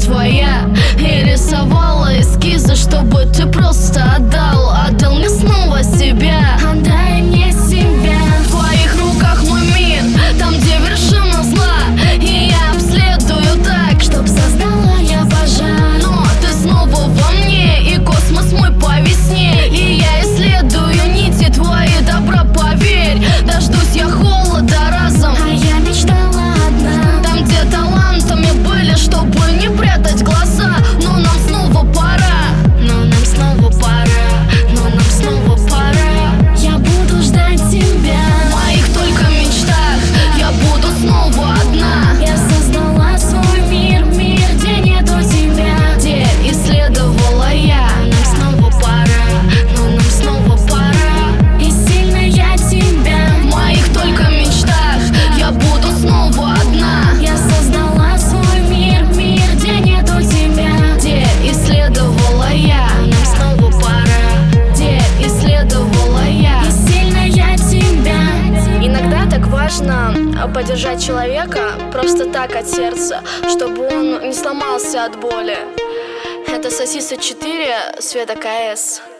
твоя. И рисовала эскизы, чтобы ты просто отдал мне снова себя. Отдай мне себя. В твоих руках мой мир, там, где вершина зла, и я обследую так, чтоб создала я пожар. Но ты снова во мне, и космос мой по весне, и я исследую нити твои добра, поверь. Дождусь я холода разом, а я мечтала одна. Там, где талантами были, чтобы не прятать глаза. Но нам снова пора, но нам снова пора, но нам снова пора. Я буду ждать тебя в моих только мечтах. Я буду снова одна. Я создала свой мир, где нету тебя, где исследовала я. Нам снова пора, но нам снова пора. И сильно я тебя в моих только мечтах. Я буду снова одна. Я создала свой мир, где нету тебя, где исследовала я. Нам снова пора, где исследовала я. И сильно я тебя. Иногда так важно поддержать человека просто так от сердца, чтобы он не сломался от боли. Это Сосиса 4, Света КС.